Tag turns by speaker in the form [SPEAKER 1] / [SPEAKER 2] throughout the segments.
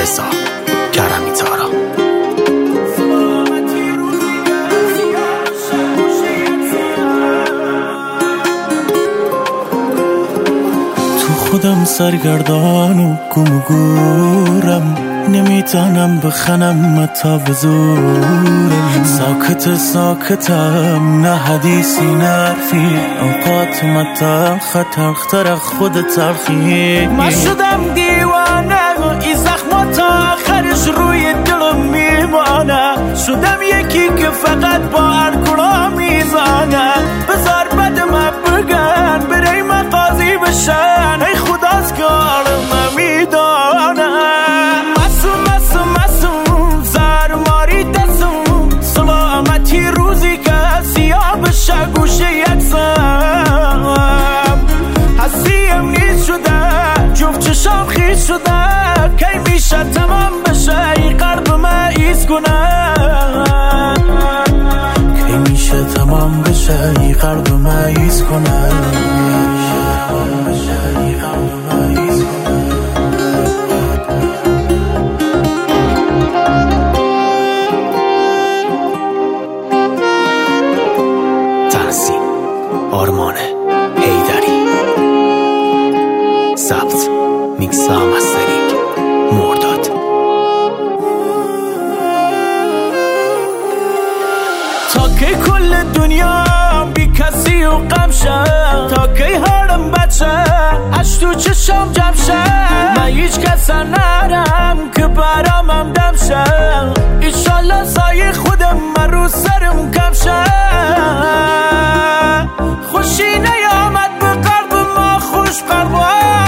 [SPEAKER 1] رضا کرمی تارا.
[SPEAKER 2] تو خودم سرگردان و گم و گورم، نمیتونم بخنم تا به زورم. ساکتم نه حدیثی نرفی، اوقات متل خطر خود تلخی.
[SPEAKER 3] من شدم دیوانه، این زخمات آخرش روی دلم میمانه. شدم یکی که فقط با الکلا میزانه. بذار بدم بگن برای من قاضی بشن، ای خداست که عالم میدانه. مسوم زرماری دستم، سلامتی روزی که سیاه بشه گوشه یکسم. هستیم نیست شده، جفت چشام خیز شده. کی میشه تمام بشه ای قلب من ایز کنه؟
[SPEAKER 2] کی میشه تمام بشه ای قلب من ایز کنه؟
[SPEAKER 1] آرمان حیدری، ضبط میکس و مسترینگ مرداد.
[SPEAKER 3] تا کی کل دنیا بی کسی و غم شه؟ تا کی حالم بچه اش تو چشم جمع شه؟ من هیچ کس نرم که برامم دم شه. ایشالله سایه خودم من رو سرم کم شه. خوشی نیامد به قلب ما خوش قلبا،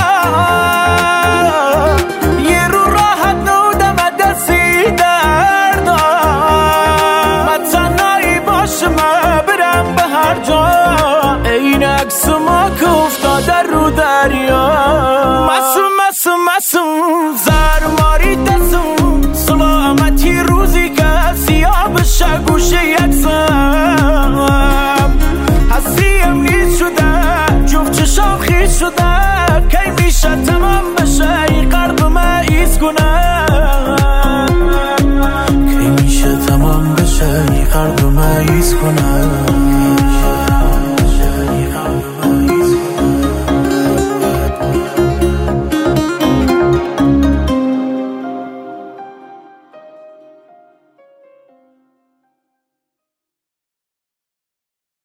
[SPEAKER 3] یه رو راحت نودم دستی دردا. من تنهایی باشم برم به هر جا، این عکس ما که افتاده رو دریا. مسوم زرماری دستم، سلامتی روزی که سیاه بشه گوشه یکسم. هستیم نیست شده، جفت چشام خیز شده.